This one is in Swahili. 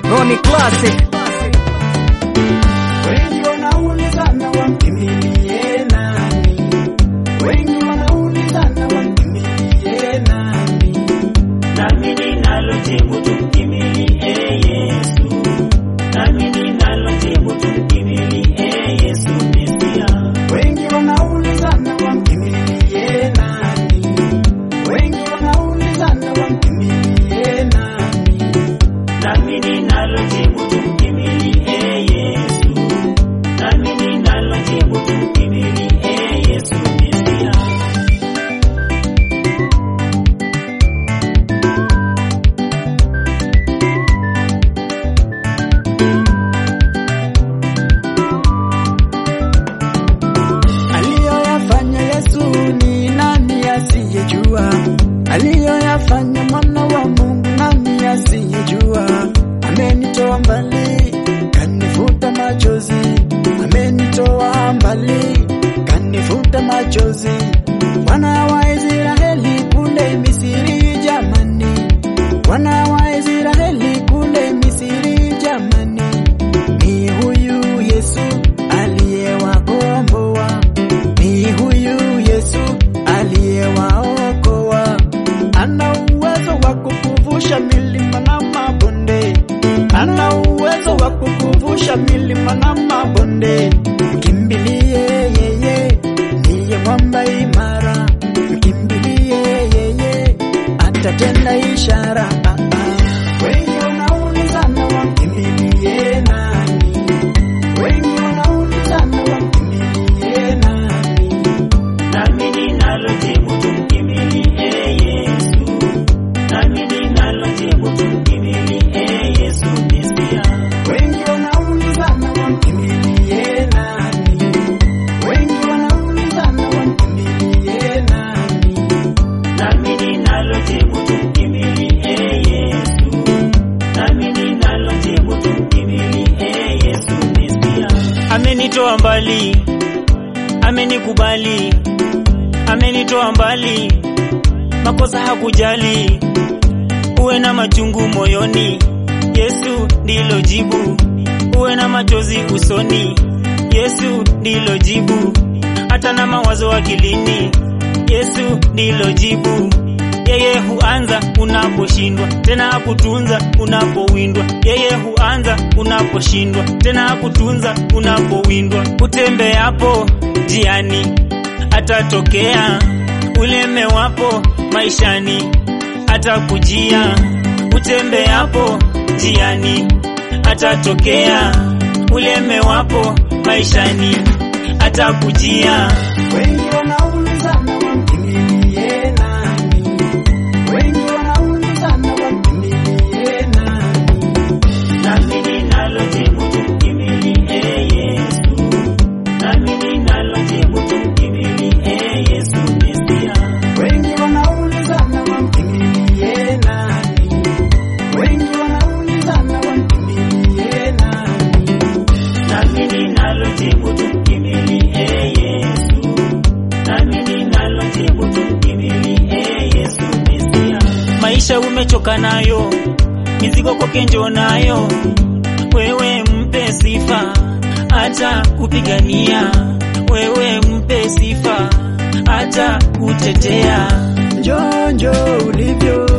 Ronnie Classic. Wengi wanaulizana wamkimbilie nani? Wengi wanaulizana wamkimbilie nani? Nami ninalo jibu, tumkimbilie Yesu. Nami ninalo jibu, tumkimbilie Yesu Mesia. Wengi wanaulizana wamkimbilie nani? Wengi wanaulizana wamkimbilie nani? Nami ninalo jibu, tumkimbilie Yesu. Nami ninalo jibu, tumkimbilie Yesu Mesia. Aliyoyafanya Yesu ni nani asiyejua? Aliyoyafanya mwana wa Mungu nani asiyejua? Amenitoa mbali, kanifuta machozi. Amenitoa mbali, kanifuta machozi. Wana wa Israeli kule Misri jamani. Wana wa Israeli kule Misri jamani. Ni huyu Yesu aliyewakomboa. Ni huyu Yesu aliyewaokoa. Ana uwezo wa kukuvusha milima na mabonde. Ana uwezo wa kukuvusha milima na mabonde. Mkimbilie yeye, ndiye mwamba imara. Mkimbilie yeye, atatenda ishara. Wengi wanaulizana wamkimbilie nani? Wengi wanaulizana wamkimbilie nani? Nami ninalo jibu, tumkimbilie Yesu. Nami ninalo jibu, tumkimbilie Yesu Mesia. Wengi wanaulizana wamkimbilie nani? Wengi wanaulizana wamkimbilie nani? Nami ninalo jibu, tumkimbilie Yesu. Nami ninalo jibu, tumkimbilie Yesu Mesia. Amenitoa mbali, amenikubali, amenitoa mbali, makosa hakujali. Uwe na machungu moyoni, Yesu ndilo jibu. Uwe na machozi usoni, Yesu ndilo jibu. Hata na mawazo akilini, Yesu ndilo jibu. Yeye huanza unaposhindwa, tena akutunza unapowindwa. Yeye huanza unaposhindwa, tena akutunza unapowindwa. Utembeapo njiani atatokea, ulemewapo maishani atakujia. Utembeapo njiani atatokea, ulemewapo maishani atakujia. Wengi wanaulizana wamkimbilie nani? Wengi wanaulizana wamkimbilie nani? Nami ninalo jibu, tumkimbilie Yesu. Nami ninalo jibu, tumkimbilie Yesu Mesia. Wengi wanaulizana wamkimbilie nani? Wengi wanaulizana wamkimbilie nani? Nami ninalo jibu, tumkimbilie Yesu. Nami ninalo jibu, tumkimbilie Yesu Mesia. Maisha umechoka nayo, mizigo kwake njoo nayo. Wewe mpe sifa, acha kupigania. Wewe mpe sifa, acha kutetea. Njoo njoo ulivyo.